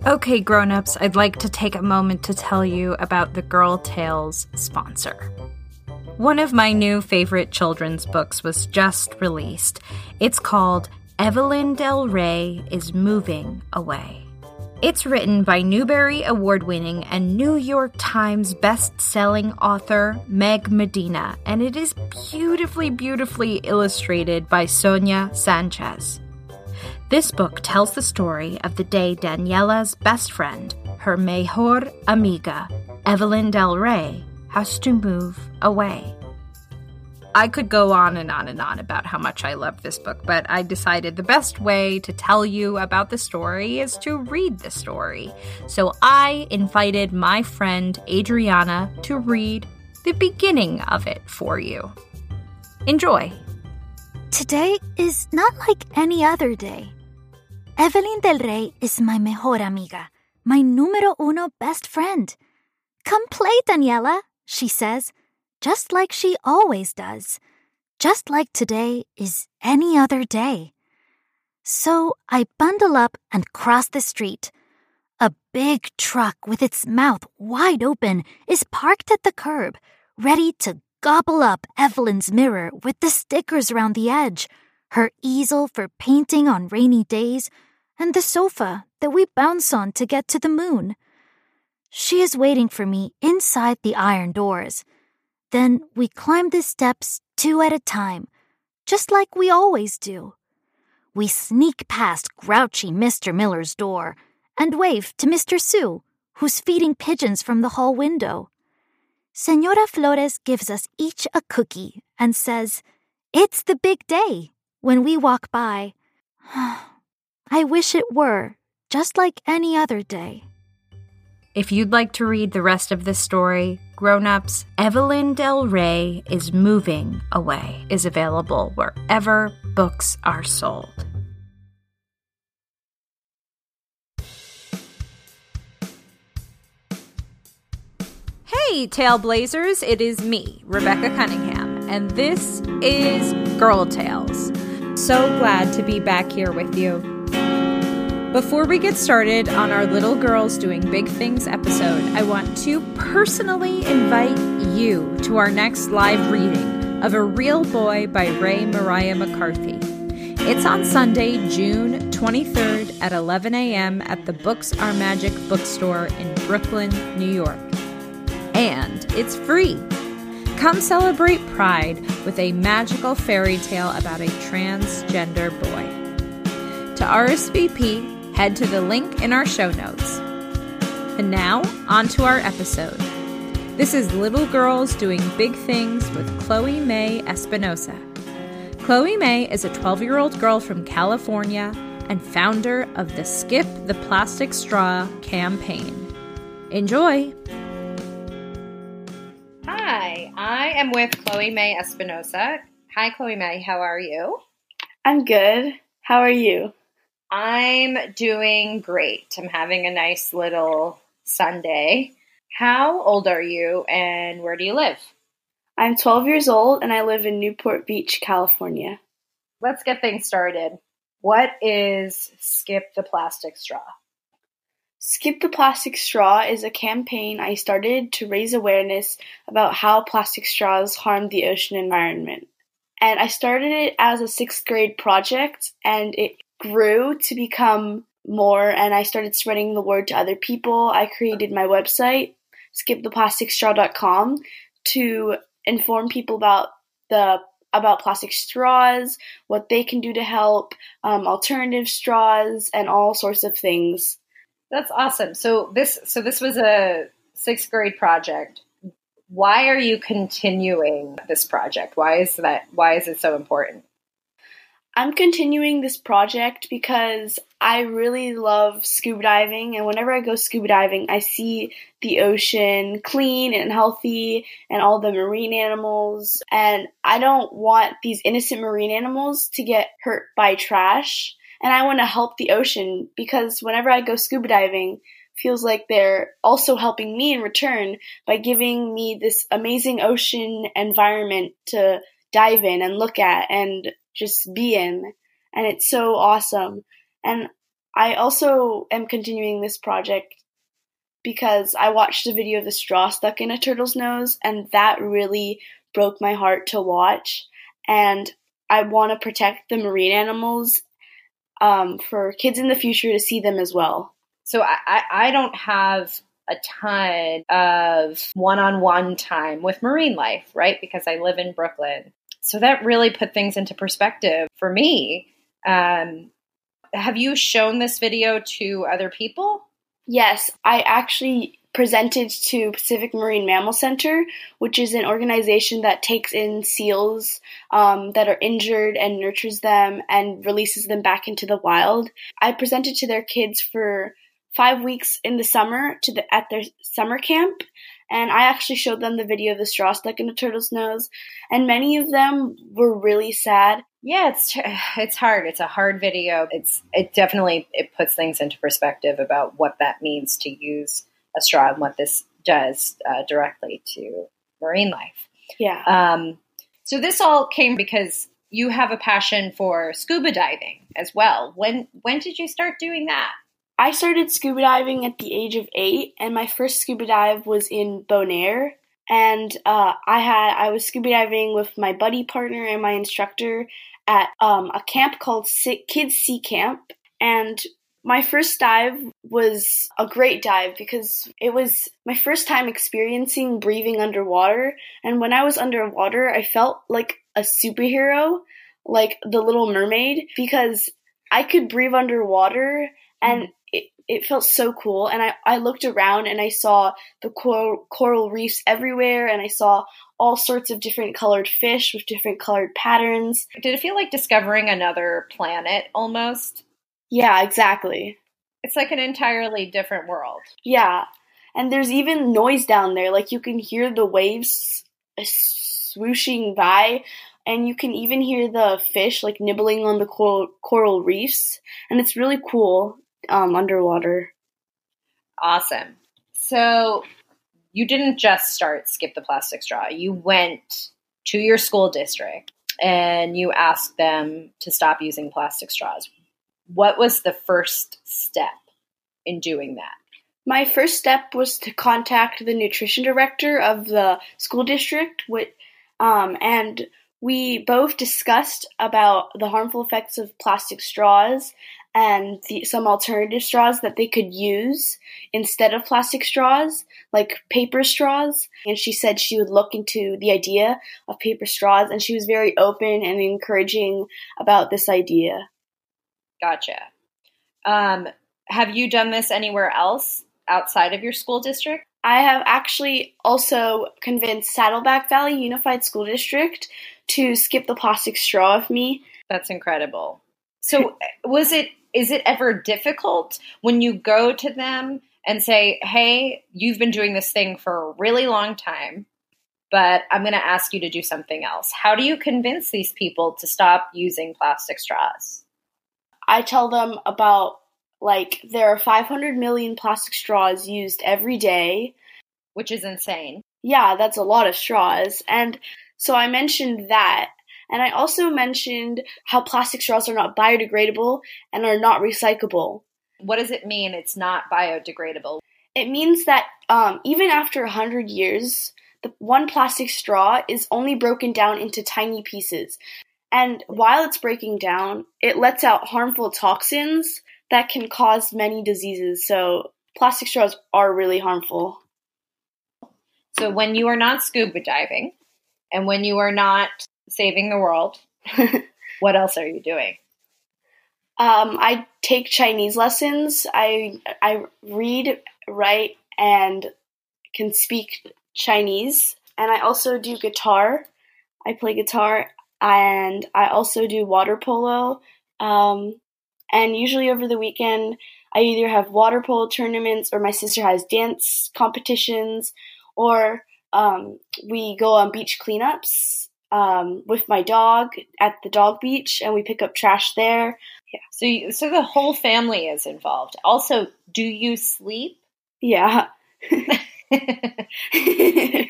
Okay, grown-ups, I'd like to take a moment to tell you about the Girl Tales sponsor. One of my new favorite children's books was just released. It's called Evelyn Del Rey is Moving Away. It's written by Newbery Award-winning and New York Times best-selling author Meg Medina, and it is beautifully, beautifully illustrated by Sonia Sanchez. This book tells the story of the day Daniela's best friend, her mejor amiga, Evelyn Del Rey, has to move away. I could go on and on and on about how much I love this book, but I decided the best way to tell you about the story is to read the story. So I invited my friend Adriana to read the beginning of it for you. Enjoy. Today is not like any other day. Evelyn Del Rey is my mejor amiga, my número uno best friend. Come play, Daniela, she says, just like she always does, just like today is any other day. So I bundle up and cross the street. A big truck with its mouth wide open is parked at the curb, ready to gobble up Evelyn's mirror with the stickers around the edge, her easel for painting on rainy days, and the sofa that we bounce on to get to the moon. She is waiting for me inside the iron doors. Then we climb the steps 2 at a time, just like we always do. We sneak past grouchy Mr. Miller's door and wave to Mr. Sue, who's feeding pigeons from the hall window. Senora Flores gives us each a cookie and says, "It's the big day," when we walk by. I wish it were, just like any other day. If you'd like to read the rest of this story, grown-ups, Evelyn Del Rey is Moving Away is available wherever books are sold. Hey, Tailblazers, it is me, Rebecca Cunningham, and this is Girl Tales. So glad to be back here with you. Before we get started on our Little Girls Doing Big Things episode, I want to personally invite you to our next live reading of A Real Boy by Ray Mariah McCarthy. It's on Sunday, June 23rd at 11 a.m. at the Books Are Magic bookstore in Brooklyn, New York. And it's free. Come celebrate Pride with a magical fairy tale about a transgender boy. To RSVP, head to the link in our show notes. And now, on to our episode. This is Little Girls Doing Big Things with Chloe May Espinosa. Chloe May is a 12-year-old girl from California and founder of the Skip the Plastic Straw campaign. Enjoy! Hi, I am with Chloe May Espinosa. Hi, Chloe May. How are you? I'm good. How are you? I'm doing great. I'm having a nice little Sunday. How old are you and where do you live? I'm 12 years old and I live in Newport Beach, California. Let's get things started. What is Skip the Plastic Straw? Skip the Plastic Straw is a campaign I started to raise awareness about how plastic straws harm the ocean environment. And I started it as a 6th grade project and it grew to become more, and I started spreading the word to other people. I created my website, skiptheplasticstraw.com, to inform people about plastic straws, what they can do to help, alternative straws, and all sorts of things. That's awesome. So this was a 6th grade project. Why are you continuing this project? Why is it so important? I'm continuing this project because I really love scuba diving, and whenever I go scuba diving, I see the ocean clean and healthy and all the marine animals, and I don't want these innocent marine animals to get hurt by trash, and I want to help the ocean because whenever I go scuba diving, it feels like they're also helping me in return by giving me this amazing ocean environment to dive in and look at and just be in, and it's so awesome. And I also am continuing this project because I watched a video of the straw stuck in a turtle's nose, and that really broke my heart to watch. And I want to protect the marine animals for kids in the future to see them as well. So I don't have a ton of one-on-one time with marine life, right? Because I live in Brooklyn. So that really put things into perspective for me. Have you shown this video to other people? Yes, I actually presented to Pacific Marine Mammal Center, which is an organization that takes in seals that are injured and nurtures them and releases them back into the wild. I presented to their kids for 5 weeks in the summer at their summer camp, and I actually showed them the video of the straw stuck in a turtle's nose, and many of them were really sad. Yeah, it's hard. It's a hard video. It definitely puts things into perspective about what that means to use a straw and what this does directly to marine life. Yeah. So this all came because you have a passion for scuba diving as well. When did you start doing that? I started scuba diving at the age of 8, and my first scuba dive was in Bonaire. And I was scuba diving with my buddy partner and my instructor at a camp called Kids Sea Camp. And my first dive was a great dive because it was my first time experiencing breathing underwater. And when I was underwater, I felt like a superhero, like the Little Mermaid, because I could breathe underwater, and it felt so cool. And I looked around and I saw the coral reefs everywhere, and I saw all sorts of different colored fish with different colored patterns. Did it feel like discovering another planet almost? Yeah, exactly. It's like an entirely different world. Yeah. And there's even noise down there. Like, you can hear the waves swooshing by, and you can even hear the fish like nibbling on the coral reefs. And it's really cool underwater. Awesome. So you didn't just start Skip the Plastic Straw. You went to your school district and you asked them to stop using plastic straws. What was the first step in doing that? My first step was to contact the nutrition director of the school district, and we both discussed about the harmful effects of plastic straws and some alternative straws that they could use instead of plastic straws, like paper straws. And she said she would look into the idea of paper straws, and she was very open and encouraging about this idea. Gotcha. Have you done this anywhere else outside of your school district? I have actually also convinced Saddleback Valley Unified School District to skip the plastic straw with me. That's incredible. So is it ever difficult when you go to them and say, hey, you've been doing this thing for a really long time, but I'm going to ask you to do something else? How do you convince these people to stop using plastic straws? I tell them about, there are 500 million plastic straws used every day. Which is insane. Yeah, that's a lot of straws. And so I mentioned that. And I also mentioned how plastic straws are not biodegradable and are not recyclable. What does it mean it's not biodegradable? It means that even after 100 years, the one plastic straw is only broken down into tiny pieces. And while it's breaking down, it lets out harmful toxins that can cause many diseases. So plastic straws are really harmful. So when you are not scuba diving and when you are not saving the world, what else are you doing? I take Chinese lessons. I read, write, and can speak Chinese. And I also do guitar. I play guitar. And I also do water polo. And usually over the weekend, I either have water polo tournaments, or my sister has dance competitions, or we go on beach cleanups with my dog at the dog beach, and we pick up trash there. Yeah. So the whole family is involved. Also, do you sleep? Yeah.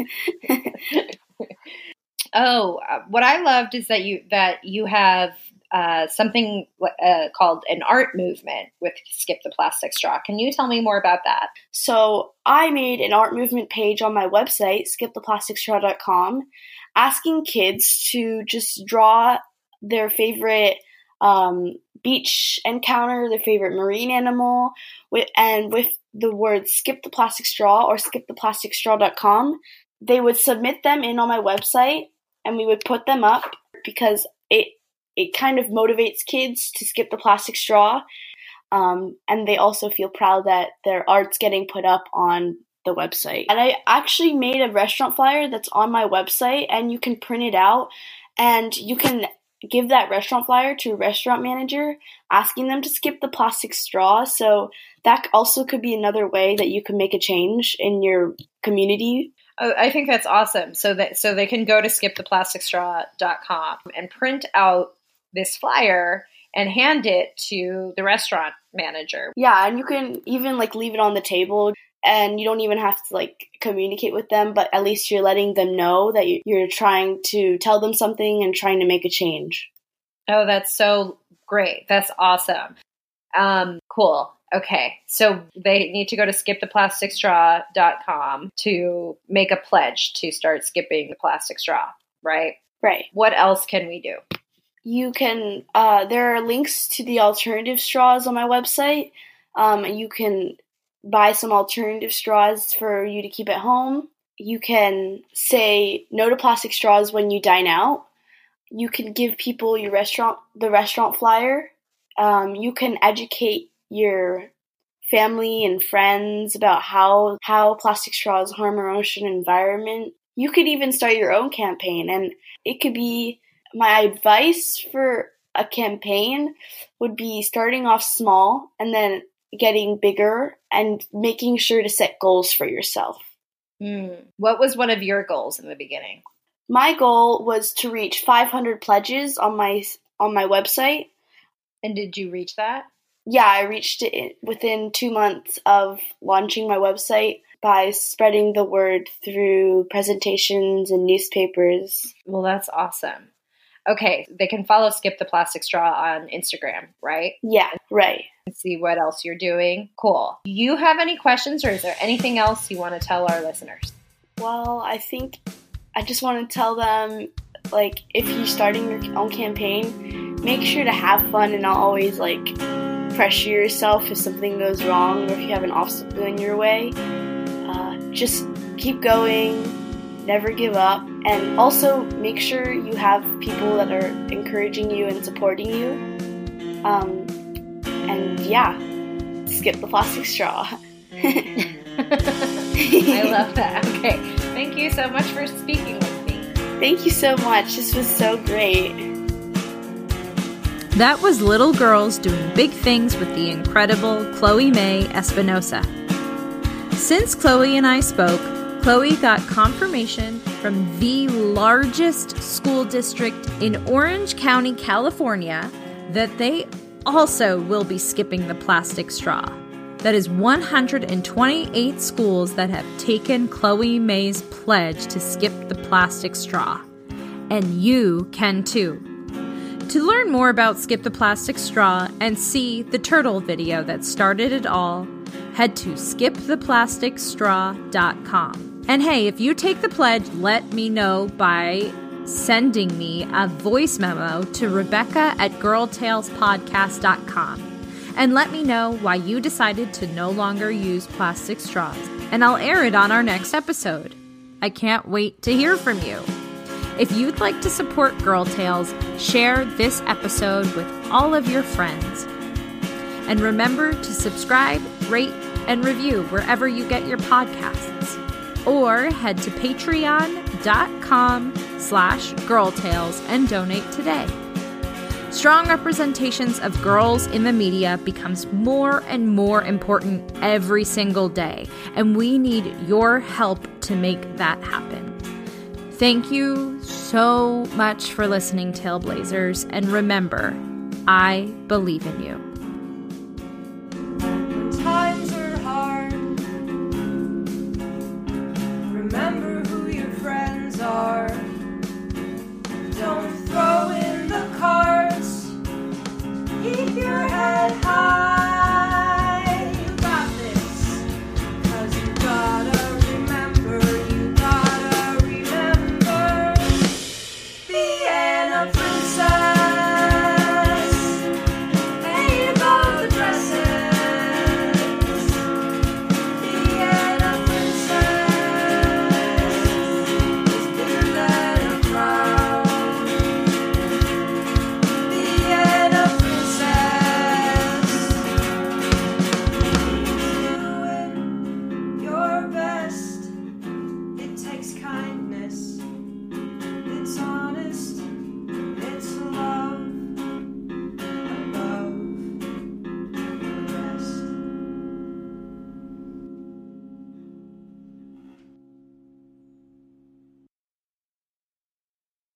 Oh, what I loved is that you have something called an art movement with Skip the Plastic Straw. Can you tell me more about that? So I made an art movement page on my website, skiptheplasticstraw.com, asking kids to just draw their favorite beach encounter, their favorite marine animal, with the words skip the plastic straw or skiptheplasticstraw.com. They would submit them in on my website and we would put them up because it kind of motivates kids to skip the plastic straw. And they also feel proud that their art's getting put up on the website. And I actually made a restaurant flyer that's on my website, and you can print it out and you can give that restaurant flyer to a restaurant manager asking them to skip the plastic straw. So that also could be another way that you can make a change in your community. Oh, I think that's awesome. So they can go to skiptheplasticstraw.com and print out this flyer and hand it to the restaurant manager. Yeah, and you can even leave it on the table, and you don't even have to communicate with them, but at least you're letting them know that you're trying to tell them something and trying to make a change. Oh, that's so great. That's awesome. Cool. Okay, so they need to go to skiptheplasticstraw.com to make a pledge to start skipping the plastic straw, right? Right. What else can we do? You can, there are links to the alternative straws on my website. You can buy some alternative straws for you to keep at home. You can say no to plastic straws when you dine out. You can give people the restaurant flyer. You can educate your family and friends about how plastic straws harm our ocean environment. You could even start your own campaign, and it could be, my advice for a campaign would be starting off small and then getting bigger and making sure to set goals for yourself. What was one of your goals in the beginning? My goal was to reach 500 pledges on my website. And did you reach that? Yeah, I reached it within 2 months of launching my website by spreading the word through presentations and newspapers. Well, that's awesome. Okay, they can follow Skip the Plastic Straw on Instagram, right? Yeah, right. And see what else you're doing. Cool. Do you have any questions, or is there anything else you want to tell our listeners? Well, I think I just want to tell them, if you're starting your own campaign, make sure to have fun and not always, pressure yourself if something goes wrong or if you have an obstacle in your way. Just keep going, never give up, and also make sure you have people that are encouraging you and supporting you. And yeah, skip the plastic straw. I love that. Okay, thank you so much for speaking with me. Thank you so much. This was so great. That was little girls doing big things with the incredible Chloe May Espinosa. Since Chloe and I spoke, Chloe got confirmation from the largest school district in Orange County, California, that they also will be skipping the plastic straw. That is 128 schools that have taken Chloe May's pledge to skip the plastic straw. And you can too. To learn more about Skip the Plastic Straw and see the turtle video that started it all, head to skiptheplasticstraw.com. And hey, if you take the pledge, let me know by sending me a voice memo to Rebecca@girltalespodcast.com. And let me know why you decided to no longer use plastic straws. And I'll air it on our next episode. I can't wait to hear from you. If you'd like to support Girl Tales, share this episode with all of your friends. And remember to subscribe, rate, and review wherever you get your podcasts. Or head to patreon.com/girltales and donate today. Strong representations of girls in the media becomes more and more important every single day, and we need your help to make that happen. Thank you so much for listening, Tailblazers, and remember, I believe in you.